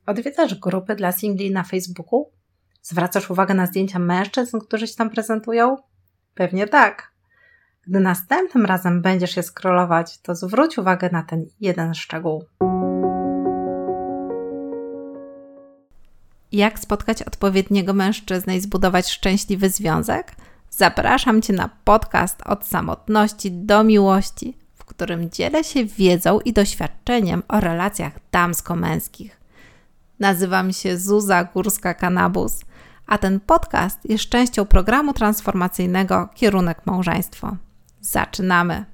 Odwiedzasz grupy dla singli na Facebooku? Zwracasz uwagę na zdjęcia mężczyzn, którzy się tam prezentują? Pewnie tak. Gdy następnym razem będziesz je scrollować, to zwróć uwagę na ten jeden szczegół. Jak spotkać odpowiedniego mężczyznę i zbudować szczęśliwy związek? Zapraszam Cię na podcast Od samotności do miłości, w którym dzielę się wiedzą i doświadczeniem o relacjach damsko-męskich. Nazywam się Zuza Górska-Kanabus, a ten podcast jest częścią programu transformacyjnego Kierunek Małżeństwo. Zaczynamy!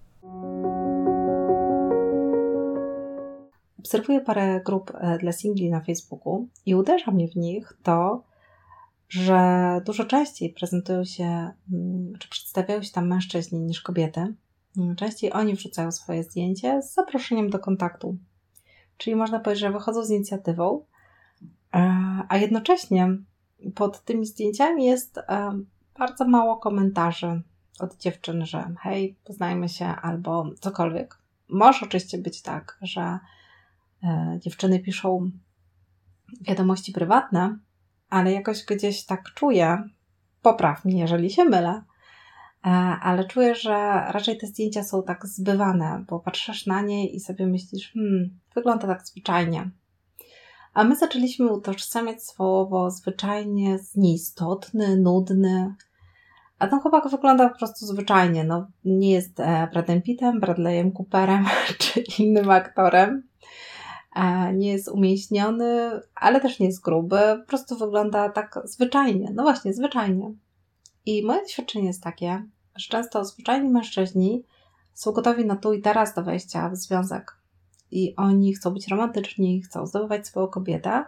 Obserwuję parę grup dla singli na Facebooku i uderza mnie w nich to, że dużo częściej prezentują się, czy przedstawiają się tam mężczyźni niż kobiety. Częściej oni wrzucają swoje zdjęcie z zaproszeniem do kontaktu. Czyli można powiedzieć, że wychodzą z inicjatywą, a jednocześnie pod tymi zdjęciami jest bardzo mało komentarzy od dziewczyn, że hej, poznajmy się albo cokolwiek. Może oczywiście być tak, że dziewczyny piszą wiadomości prywatne, ale jakoś gdzieś tak czuję, popraw mnie, jeżeli się mylę, ale czuję, że raczej te zdjęcia są tak zbywane, bo patrzysz na nie i sobie myślisz, wygląda tak zwyczajnie. A my zaczęliśmy utożsamiać słowo zwyczajnie z nieistotny, nudny, a ten chłopak wygląda po prostu zwyczajnie. No, nie jest Bradem Pittem, Bradleyem Cooperem czy innym aktorem. Nie jest umięśniony, ale też nie jest gruby. Po prostu wygląda tak zwyczajnie. No właśnie, zwyczajnie. I moje doświadczenie jest takie, że często zwyczajni mężczyźni są gotowi na tu i teraz do wejścia w związek. I oni chcą być romantyczni, chcą zdobywać swoją kobietę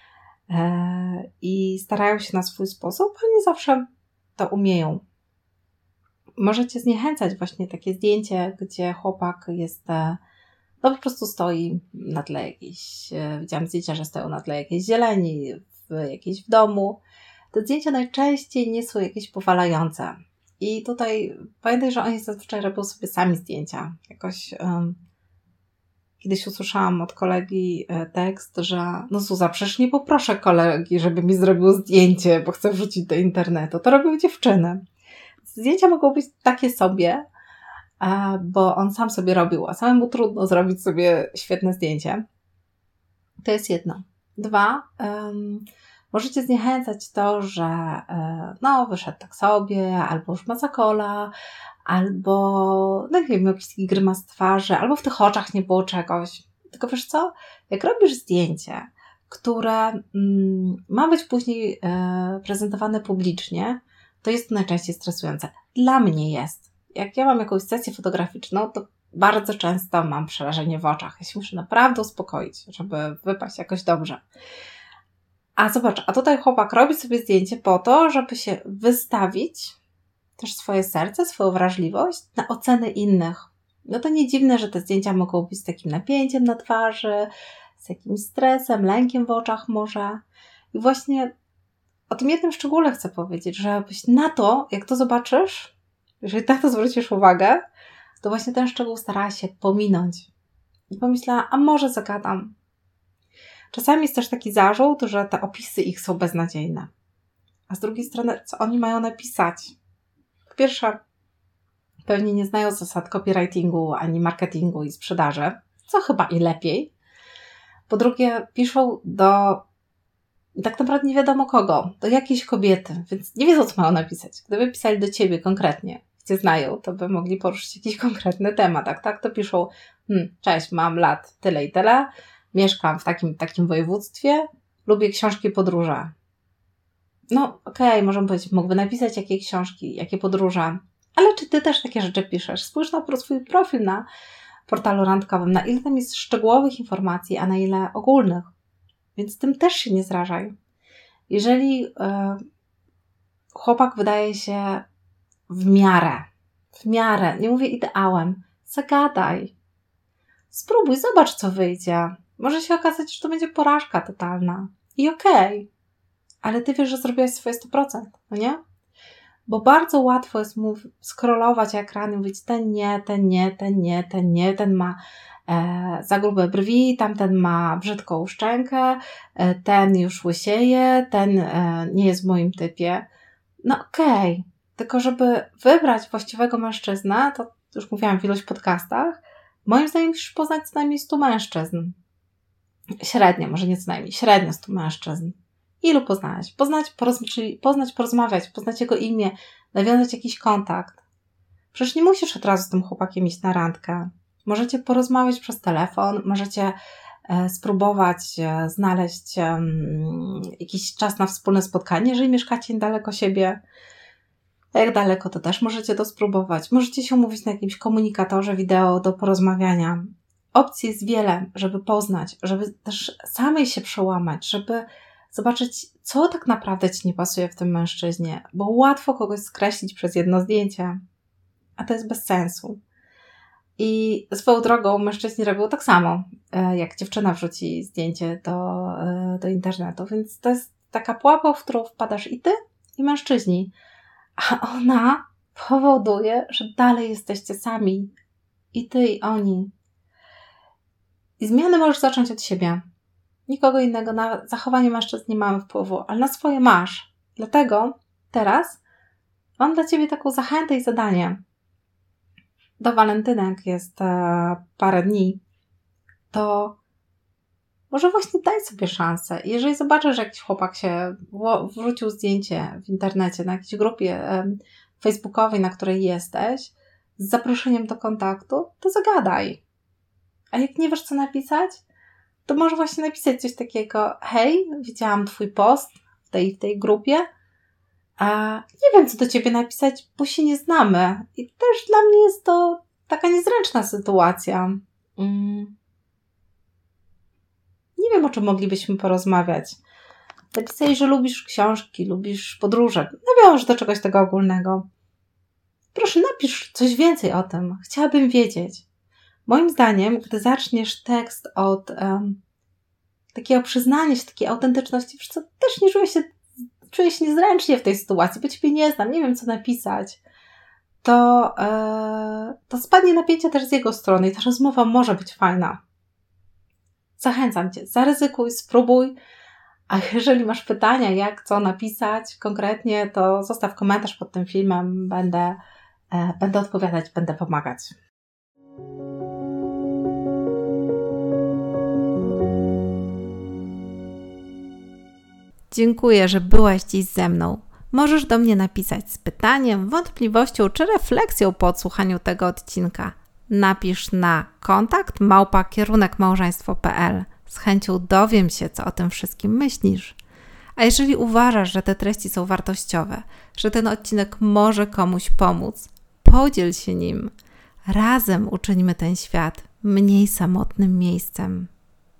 i starają się na swój sposób, ale nie zawsze to umieją. Może Cię zniechęcać właśnie takie zdjęcie, gdzie chłopak jest, no po prostu stoi na tle jakiejś, widziałam zdjęcia, że stoją na tle jakiejś zieleni, jakiejś w domu. Te zdjęcia najczęściej nie są jakieś powalające. I tutaj pamiętaj, że oni zazwyczaj robią sobie sami zdjęcia. Jakoś kiedyś usłyszałam od kolegi tekst, że no Zuza, przecież nie poproszę kolegi, żeby mi zrobił zdjęcie, bo chcę wrzucić do internetu. To robią dziewczyny. Zdjęcia mogą być takie sobie, bo on sam sobie robił, a samemu trudno zrobić sobie świetne zdjęcie. To jest jedno. 2, możecie zniechęcać to, że no wyszedł tak sobie, albo już ma zakola, albo no nie wiem, jakiś grymas twarzy, albo w tych oczach nie było czegoś. Tylko wiesz co? Jak robisz zdjęcie, które ma być później prezentowane publicznie, to jest to najczęściej stresujące. Dla mnie jest. Jak ja mam jakąś sesję fotograficzną, to bardzo często mam przerażenie w oczach. Ja się muszę naprawdę uspokoić, żeby wypaść jakoś dobrze. A zobacz, a tutaj chłopak robi sobie zdjęcie po to, żeby się wystawić też swoje serce, swoją wrażliwość na oceny innych. No to nie dziwne, że te zdjęcia mogą być z takim napięciem na twarzy, z jakimś stresem, lękiem w oczach może. I właśnie o tym jednym szczególe chcę powiedzieć, żebyś na to, jak to zobaczysz, jeżeli na to zwrócisz uwagę, to właśnie ten szczegół starała się pominąć. I pomyślała, a może zagadam. Czasami jest też taki zarzut, że te opisy ich są beznadziejne. A z drugiej strony, co oni mają napisać? Po pierwsze, pewnie nie znają zasad copywritingu, ani marketingu i sprzedaży, co chyba i lepiej. Po drugie, piszą do tak naprawdę nie wiadomo kogo, do jakiejś kobiety, więc nie wiedzą, co mają napisać. Gdyby pisali do Ciebie konkretnie, Cię znają, to by mogli poruszyć jakiś konkretny temat. Tak to piszą, cześć, mam lat tyle i tyle, mieszkam w takim województwie, lubię książki i podróże. No okej, możemy powiedzieć, mógłby napisać jakie książki, jakie podróże, ale czy Ty też takie rzeczy piszesz? Spójrz na swój profil na portalu randkowym, na ile tam jest szczegółowych informacji, a na ile ogólnych. Więc tym też się nie zrażaj. Jeżeli chłopak wydaje się w miarę, nie mówię ideałem, zagadaj. Spróbuj, zobacz co wyjdzie. Może się okazać, że to będzie porażka totalna. I okej. Ale Ty wiesz, że zrobiłaś swoje 100%, no nie? Bo bardzo łatwo jest scrollować ekran i mówić ten nie, ten ma za grube brwi, tamten ma brzydką szczękę, ten już łysieje, ten nie jest w moim typie. No okej, tylko żeby wybrać właściwego mężczyznę, to już mówiłam w iluś podcastach, moim zdaniem musisz poznać co najmniej 100 mężczyzn. Średnio, może nie co najmniej, średnio 100 mężczyzn. Ilu poznać? Poznać, porozmawiać, poznać jego imię, nawiązać jakiś kontakt. Przecież nie musisz od razu z tym chłopakiem iść na randkę. Możecie porozmawiać przez telefon, możecie spróbować znaleźć jakiś czas na wspólne spotkanie, jeżeli mieszkacie niedaleko siebie. A jak daleko, to też możecie to spróbować. Możecie się umówić na jakimś komunikatorze wideo do porozmawiania. Opcji jest wiele, żeby poznać, żeby też samej się przełamać, żeby zobaczyć, co tak naprawdę Ci nie pasuje w tym mężczyźnie, bo łatwo kogoś skreślić przez jedno zdjęcie, a to jest bez sensu. I swoją drogą mężczyźni robią tak samo, jak dziewczyna wrzuci zdjęcie do internetu, więc to jest taka pułapka, w którą wpadasz i Ty, i mężczyźni, a ona powoduje, że dalej jesteście sami, i Ty, i oni. I zmiany możesz zacząć od siebie. Nikogo innego, na zachowanie mężczyzn nie mamy wpływu, ale na swoje masz. Dlatego teraz mam dla Ciebie taką zachętę i zadanie. Do walentynek jest parę dni, to może właśnie daj sobie szansę. Jeżeli zobaczysz, że jakiś chłopak się wrzucił zdjęcie w internecie, na jakiejś grupie facebookowej, na której jesteś, z zaproszeniem do kontaktu, to zagadaj. A jak nie wiesz, co napisać, to może właśnie napisać coś takiego: hej, widziałam Twój post w tej grupie, a nie wiem, co do Ciebie napisać, bo się nie znamy. I też dla mnie jest to taka niezręczna sytuacja. Nie wiem, o czym moglibyśmy porozmawiać. Napisałeś, że lubisz książki, lubisz podróże. Nawiąż do czegoś tego ogólnego. Proszę, napisz coś więcej o tym. Chciałabym wiedzieć. Moim zdaniem, gdy zaczniesz tekst od takiego przyznania się, takiej autentyczności, wiesz co, też nie czuję się niezręcznie w tej sytuacji, bo Ciebie nie znam, nie wiem, co napisać, to spadnie napięcie też z jego strony i ta rozmowa może być fajna. Zachęcam Cię, zaryzykuj, spróbuj, a jeżeli masz pytania, jak, co napisać konkretnie, to zostaw komentarz pod tym filmem, będę odpowiadać, będę pomagać. Dziękuję, że byłaś dziś ze mną. Możesz do mnie napisać z pytaniem, wątpliwością czy refleksją po odsłuchaniu tego odcinka. Napisz na kontakt@kierunkmałżeństwo.pl. Z chęcią dowiem się, co o tym wszystkim myślisz. A jeżeli uważasz, że te treści są wartościowe, że ten odcinek może komuś pomóc, podziel się nim. Razem uczyńmy ten świat mniej samotnym miejscem.